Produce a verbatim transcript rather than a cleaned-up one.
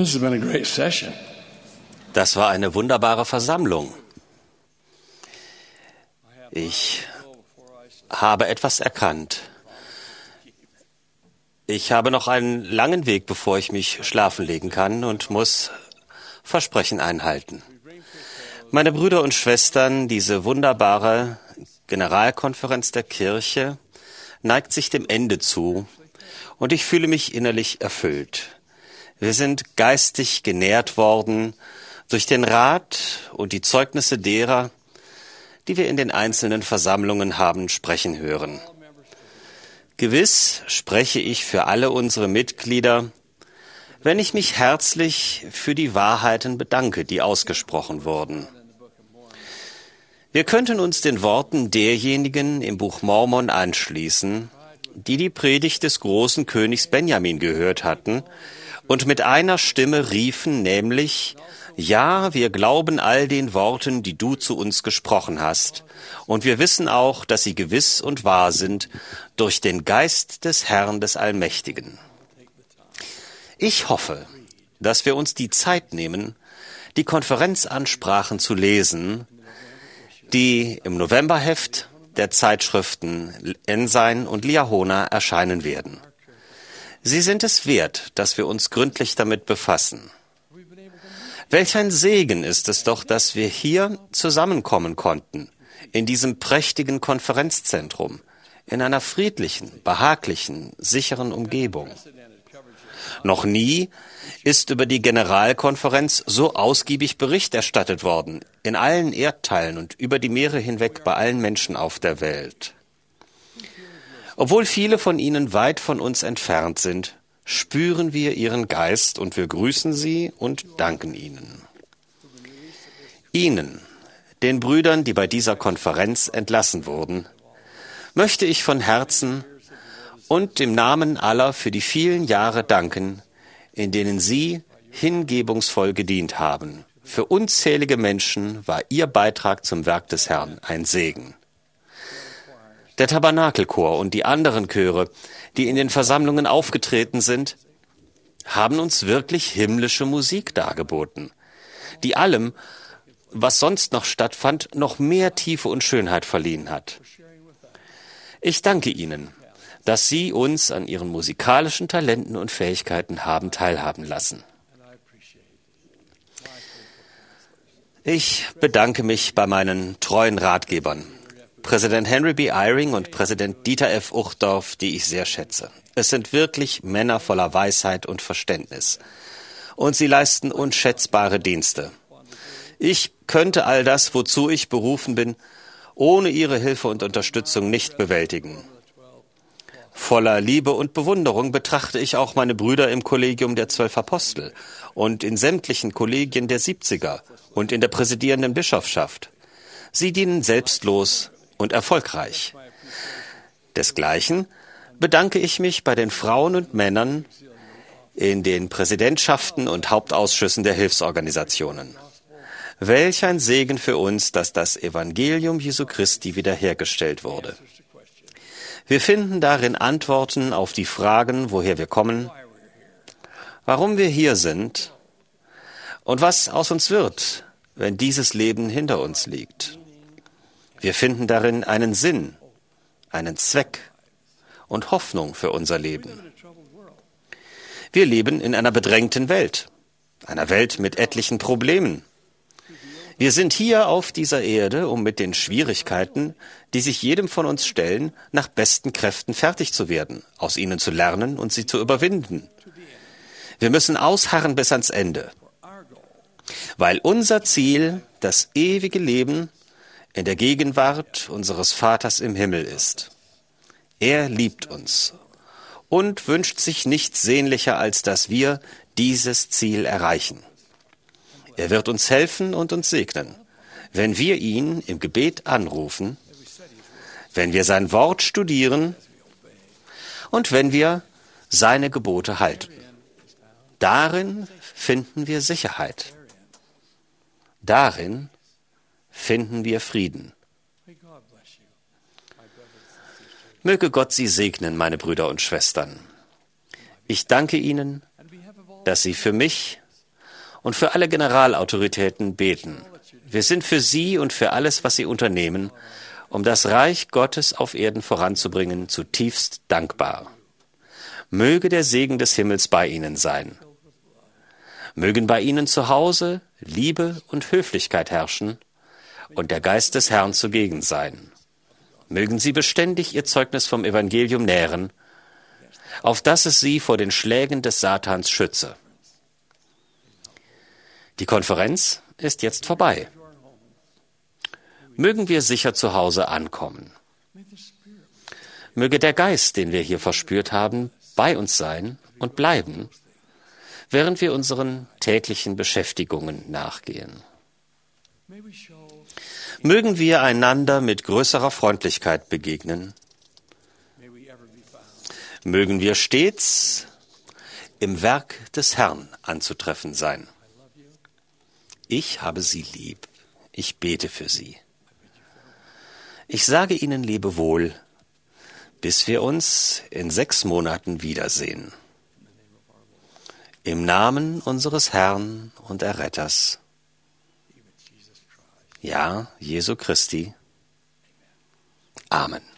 This has been a great session. Das war eine wunderbare Versammlung. Ich habe etwas erkannt. Ich habe noch einen langen Weg, bevor ich mich schlafen legen kann und muss Versprechen einhalten. Meine Brüder und Schwestern, diese wunderbare Generalkonferenz der Kirche neigt sich dem Ende zu und ich fühle mich innerlich erfüllt. Wir sind geistig genährt worden durch den Rat und die Zeugnisse derer, die wir in den einzelnen Versammlungen haben sprechen hören. Gewiss spreche ich für alle unsere Mitglieder, wenn ich mich herzlich für die Wahrheiten bedanke, die ausgesprochen wurden. Wir könnten uns den Worten derjenigen im Buch Mormon anschließen, die die Predigt des großen Königs Benjamin gehört hatten und mit einer Stimme riefen, nämlich: Ja, wir glauben all den Worten, die du zu uns gesprochen hast, und wir wissen auch, dass sie gewiss und wahr sind durch den Geist des Herrn des Allmächtigen. Ich hoffe, dass wir uns die Zeit nehmen, die Konferenzansprachen zu lesen, die im Novemberheft der Zeitschriften Ensign und Liahona erscheinen werden. Sie sind es wert, dass wir uns gründlich damit befassen. Welch ein Segen ist es doch, dass wir hier zusammenkommen konnten, in diesem prächtigen Konferenzzentrum, in einer friedlichen, behaglichen, sicheren Umgebung. Noch nie ist über die Generalkonferenz so ausgiebig Bericht erstattet worden, in allen Erdteilen und über die Meere hinweg bei allen Menschen auf der Welt. Obwohl viele von ihnen weit von uns entfernt sind, spüren wir ihren Geist und wir grüßen sie und danken ihnen. Ihnen, den Brüdern, die bei dieser Konferenz entlassen wurden, möchte ich von Herzen und im Namen aller für die vielen Jahre danken, in denen Sie hingebungsvoll gedient haben. Für unzählige Menschen war Ihr Beitrag zum Werk des Herrn ein Segen. Der Tabernakelchor und die anderen Chöre, die in den Versammlungen aufgetreten sind, haben uns wirklich himmlische Musik dargeboten, die allem, was sonst noch stattfand, noch mehr Tiefe und Schönheit verliehen hat. Ich danke Ihnen, dass Sie uns an Ihren musikalischen Talenten und Fähigkeiten haben teilhaben lassen. Ich bedanke mich bei meinen treuen Ratgebern, Präsident Henry B. Eyring und Präsident Dieter F. Uchtdorf, die ich sehr schätze. Es sind wirklich Männer voller Weisheit und Verständnis. Und sie leisten unschätzbare Dienste. Ich könnte all das, wozu ich berufen bin, ohne ihre Hilfe und Unterstützung nicht bewältigen. Voller Liebe und Bewunderung betrachte ich auch meine Brüder im Kollegium der Zwölf Apostel und in sämtlichen Kollegien der Siebziger und in der präsidierenden Bischofschaft. Sie dienen selbstlos und erfolgreich. Desgleichen bedanke ich mich bei den Frauen und Männern in den Präsidentschaften und Hauptausschüssen der Hilfsorganisationen. Welch ein Segen für uns, dass das Evangelium Jesu Christi wiederhergestellt wurde. Wir finden darin Antworten auf die Fragen, woher wir kommen, warum wir hier sind und was aus uns wird, wenn dieses Leben hinter uns liegt. Wir finden darin einen Sinn, einen Zweck und Hoffnung für unser Leben. Wir leben in einer bedrängten Welt, einer Welt mit etlichen Problemen. Wir sind hier auf dieser Erde, um mit den Schwierigkeiten, die sich jedem von uns stellen, nach besten Kräften fertig zu werden, aus ihnen zu lernen und sie zu überwinden. Wir müssen ausharren bis ans Ende, weil unser Ziel das ewige Leben in der Gegenwart unseres Vaters im Himmel ist. Er liebt uns und wünscht sich nichts sehnlicher, als dass wir dieses Ziel erreichen. Er wird uns helfen und uns segnen, wenn wir ihn im Gebet anrufen, wenn wir sein Wort studieren und wenn wir seine Gebote halten. Darin finden wir Sicherheit. Darin finden wir Frieden. Möge Gott Sie segnen, meine Brüder und Schwestern. Ich danke Ihnen, dass Sie für mich und für alle Generalautoritäten beten. Wir sind für Sie und für alles, was Sie unternehmen, um das Reich Gottes auf Erden voranzubringen, zutiefst dankbar. Möge der Segen des Himmels bei Ihnen sein. Mögen bei Ihnen zu Hause Liebe und Höflichkeit herrschen und der Geist des Herrn zugegen sein. Mögen Sie beständig Ihr Zeugnis vom Evangelium nähren, auf dass es Sie vor den Schlägen des Satans schütze. Die Konferenz ist jetzt vorbei. Mögen wir sicher zu Hause ankommen. Möge der Geist, den wir hier verspürt haben, bei uns sein und bleiben, während wir unseren täglichen Beschäftigungen nachgehen. Mögen wir einander mit größerer Freundlichkeit begegnen. Mögen wir stets im Werk des Herrn anzutreffen sein. Ich habe Sie lieb. Ich bete für Sie. Ich sage Ihnen Lebewohl, bis wir uns in sechs Monaten wiedersehen. Im Namen unseres Herrn und Erretters, ja, Jesu Christi. Amen.